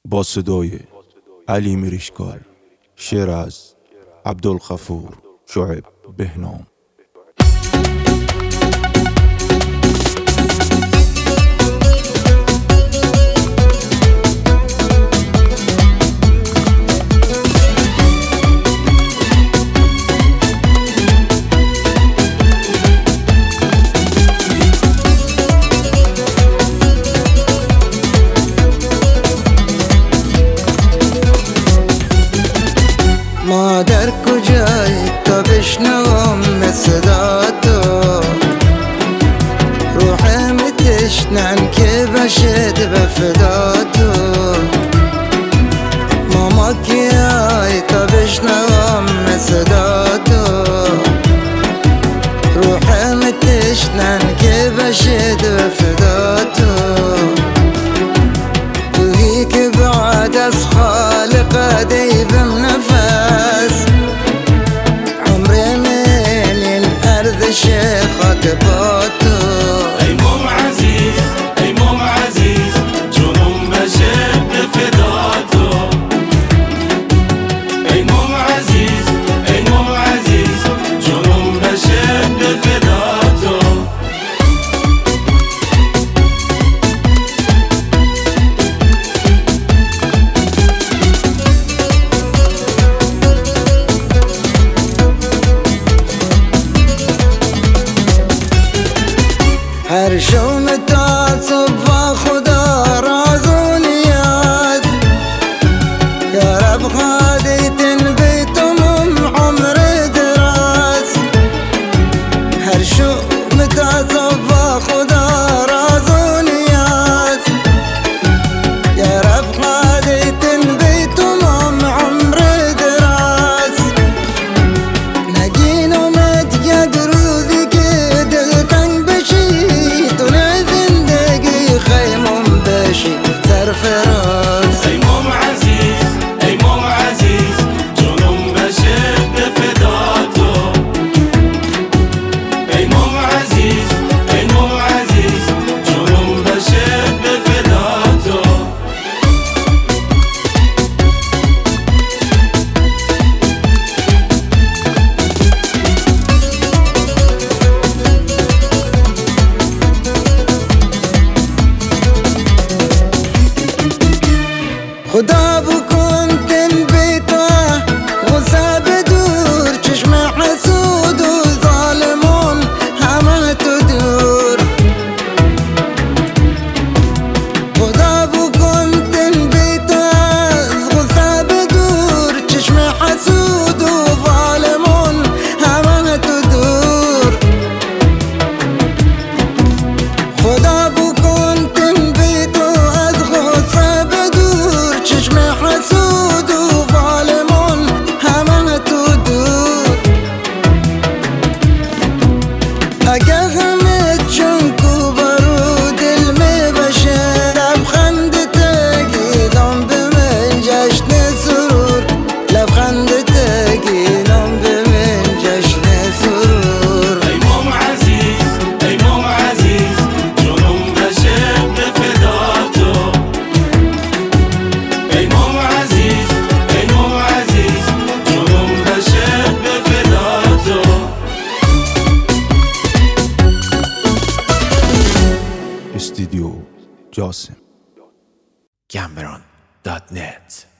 با صدای علی میرشکال، شعر از عبدالغفور شعیب بهنام. ما در کجایی تا بشنوم صدا تو، روحم تشنن که بشد به فدا تو. ماما کیایی تا بشنوم صدا تو، روحم تشنن که بشد به فدا تو. تویی که بعد از خالق دیبم نفس، عمري من الأرض شيخك باتو. أي مم عزيز أي مم عزيز جنون بشب بفداتو. أي مم عزيز أي مم عزيز جنون بشب بفداتو. هر شوم تعصب خدا راز و نیاز، یا رب خادیتن بیتم عمر دراز. هر شوم تعصب خدا راز و نیاز، یا رب خادیتن بیتم عمر دراز. نگین اومد یک روزی که دلتنگ بشی، سرفراز. أي مم عزيز أي مم عزيز جنون بشب بفداتو. أي مم عزيز أي مم عزيز جنون بشب بفداتو. خدا بکن تن بیتا غصه بدور، چشم حسود و ظالمون همه تو دور. خدا بکن تن بیتا غصه بدور، چشم حسود و ظالمون همه تو دور. خدا بکن تن بیتا از غصه بدور، چشم حسود و ظالمون همه تو دور. اگه همه چون کو برو دل می بشه، لبخند تگیلم به من جشن سرور. لبخند تگیلم به من جشن سرور. أي مم عزيز أي مم عزيز جنون بشب بفداتو. أي مم عزيز أي مم عزيز جنون بشب بفداتو. استودیو جاسم. Cameron.net